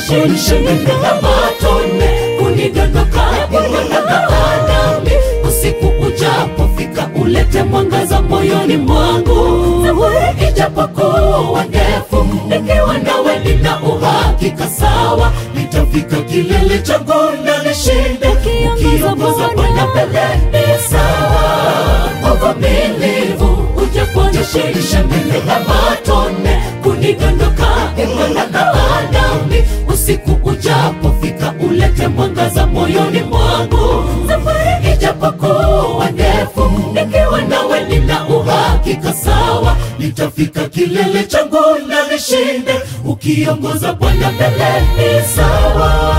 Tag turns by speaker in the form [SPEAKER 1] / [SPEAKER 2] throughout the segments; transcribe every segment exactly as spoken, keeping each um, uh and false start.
[SPEAKER 1] shembe la matone kunidondoka nami. Usiku ujapofika ulete mwangaza moyoni mwangu. Safari ijapokuwa ndefu, nikiwa nawe nina uhakika sawa, nitafika kilele changu na nishinde. Ukiongoza Bwana mbele ni sawa. Uvumilivu uje shembe la matone kunidondoka nami. Usiku ujapofika ulete mwangaza moyoni mwangu. Safari ijapokuwa ndefu, nikiwa nawe nina uhakika sawa, nitafika kilele changu na nishinde. Ukiongoza Bwana mbele ni sawa.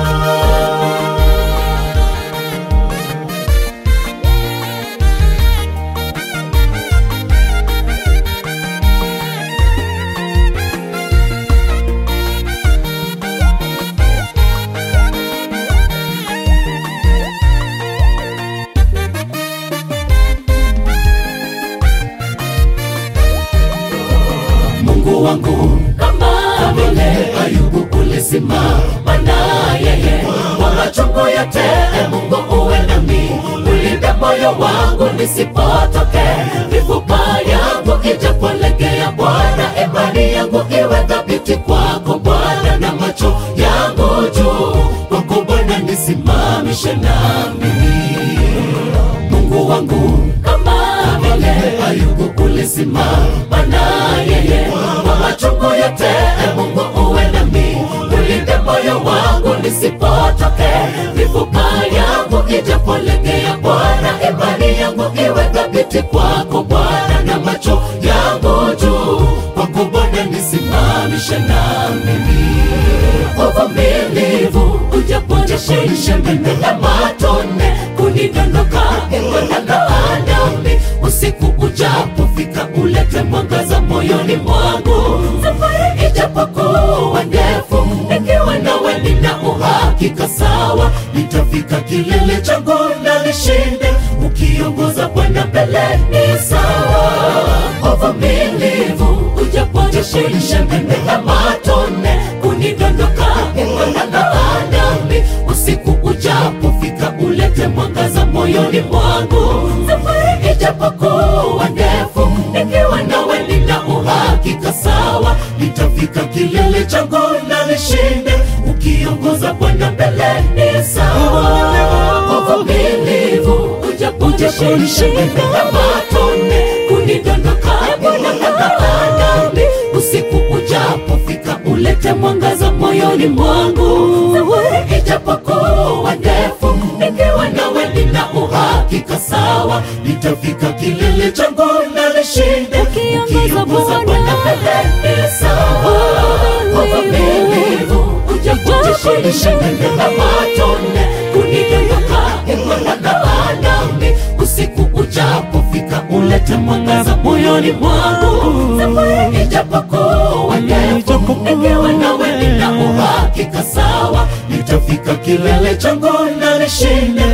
[SPEAKER 1] Mungu wangu, kama vile Ayubu ulisimama na yeye kwa machungu yote, Mungu uwe nami, ulinde moyo wangu nisipotoke. Mifupa yangu ijapolegea Bwana, imani yangu iwe thabiti kwako Bwana, na macho yangu juu kwako Bwana nisimamishe na mimi. Mungu wangu, kama vile Ayubu ulisimama na yeye kwa machungu yote, Mungu uwe nami, ulinde moyo wangu nisipotoke. Mifupa yangu ijapolegea Bwana, imani yangu iwe thabiti kwako Bwana, na macho yangu juu kwako Bwana nisimamishe na mimi. Uvumilivu uje shembe la matone kunidondoka nami. Usiku ujapofika ulete mwangaza moyoni mwangu. Safari ijapokuwa ndefu, nikiwa nawe nina uhakika sawa, nitafika kilele changu na nishinde. Ukiongoza Bwana mbele ni sawa. Uvumilivu uje shembe la matone kunidondoka nami. Usiku ujapofika ulete mwangaza moyoni mwangu. Safari ijapokuwa ndefu, nikiwa nawe nina uhakika sawa, nitafika kilele changu na nishinde. Ukiongoza Bwana mbele ni sawa. Uvumilivu uje shembe la matone kunidondoka nami. Usiku ujapofika ulete mwangaza moyoni mwangu. Safari ijapokuwa ndefu, nikiwa nawe nina uhakika sawa, nitafika kilele changu na nishinde. Ukiongoza Bwana mbele ni sawa. Uvumilivu uje shembe la matone kunidondoka nami. Usiku ujapofika ulete mwangaza moyoni mwangu. Safari ijapokuwa ndefu, nikiwa nawe nina uhakika sawa, nitafika kilele changu na nishinde.